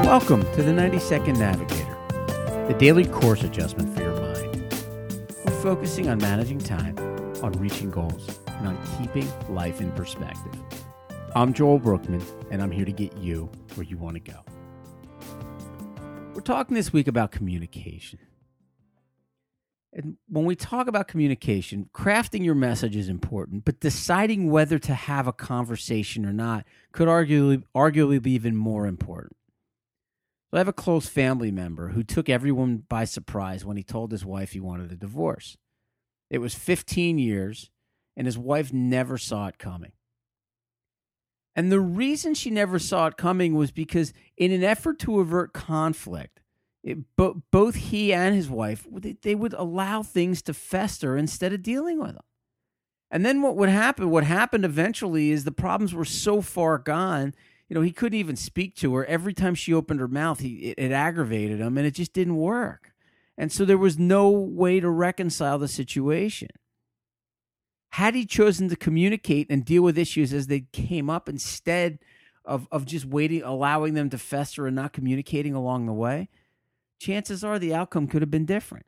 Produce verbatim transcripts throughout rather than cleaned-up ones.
Welcome to the ninety second Navigator, the daily course adjustment for your mind. We're focusing on managing time, on reaching goals, and on keeping life in perspective. I'm Joel Brookman, and I'm here to get you where you want to go. We're talking this week about communication. And when we talk about communication, crafting your message is important, but deciding whether to have a conversation or not could arguably, arguably be even more important. So I have a close family member who took everyone by surprise when he told his wife he wanted a divorce. It was fifteen years, and his wife never saw it coming. And the reason she never saw it coming was because in an effort to avert conflict, it, bo- both he and his wife, they, they would allow things to fester instead of dealing with them. And then what would happen, what happened eventually is the problems were so far gone, you know, he couldn't even speak to her. Every time she opened her mouth, he, it, it aggravated him, and it just didn't work. And so there was no way to reconcile the situation. Had he chosen to communicate and deal with issues as they came up instead of, of just waiting, allowing them to fester and not communicating along the way, chances are the outcome could have been different.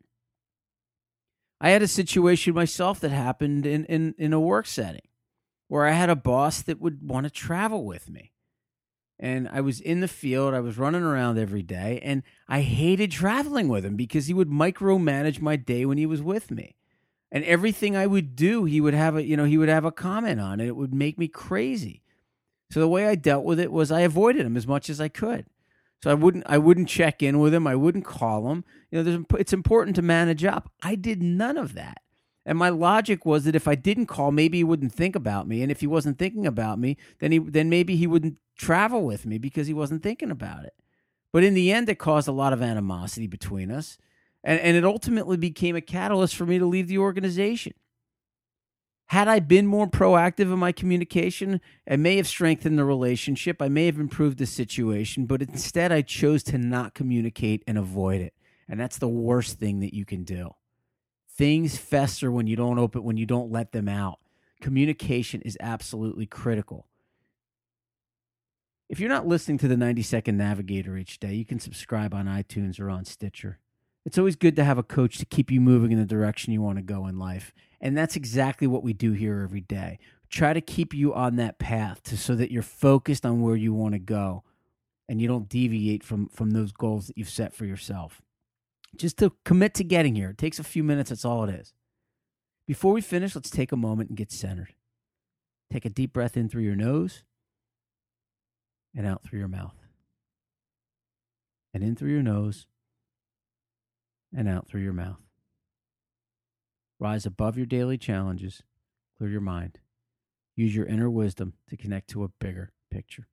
I had a situation myself that happened in, in, in a work setting where I had a boss that would want to travel with me. And I was in the field, I was running around every day, and I hated traveling with him because he would micromanage my day when he was with me. And everything I would do, he would have a, you know, he would have a comment on it. It would make me crazy. So the way I dealt with it was I avoided him as much as I could. So I wouldn't, I wouldn't check in with him. I wouldn't call him. You know, there's, it's important to manage up. I did none of that. And my logic was that if I didn't call, maybe he wouldn't think about me. And if he wasn't thinking about me, then he, then maybe he wouldn't travel with me because he wasn't thinking about it. But in the end, it caused a lot of animosity between us. And, and it ultimately became a catalyst for me to leave the organization. Had I been more proactive in my communication, I may have strengthened the relationship. I may have improved the situation, but instead I chose to not communicate and avoid it. And that's the worst thing that you can do. Things fester when you don't open, when you don't let them out. Communication is absolutely critical. If you're not listening to the ninety second Navigator each day, you can subscribe on iTunes or on Stitcher. It's always good to have a coach to keep you moving in the direction you want to go in life. And that's exactly what we do here every day. Try to keep you on that path to, so that you're focused on where you want to go and you don't deviate from, from those goals that you've set for yourself. Just to commit to getting here. It takes a few minutes. That's all it is. Before we finish, let's take a moment and get centered. Take a deep breath in through your nose and out through your mouth. And in through your nose and out through your mouth. Rise above your daily challenges. Clear your mind. Use your inner wisdom to connect to a bigger picture.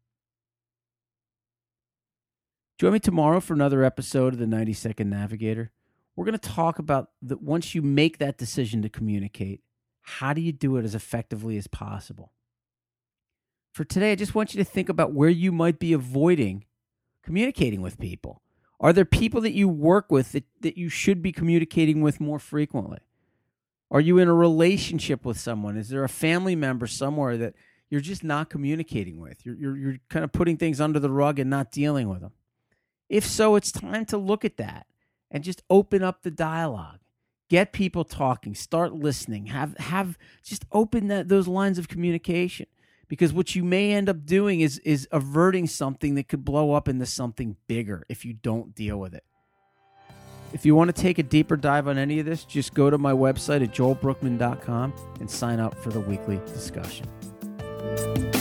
Join me tomorrow for another episode of the ninety second Navigator. We're going to talk about that once you make that decision to communicate, how do you do it as effectively as possible? For today, I just want you to think about where you might be avoiding communicating with people. Are there people that you work with that, that you should be communicating with more frequently? Are you in a relationship with someone? Is there a family member somewhere that you're just not communicating with? You're, you're, you're kind of putting things under the rug and not dealing with them. If so, it's time to look at that and just open up the dialogue. Get people talking. Start listening. Have have just open that those lines of communication. Because what you may end up doing is, is averting something that could blow up into something bigger if you don't deal with it. If you want to take a deeper dive on any of this, just go to my website at joel brookman dot com and sign up for the weekly discussion.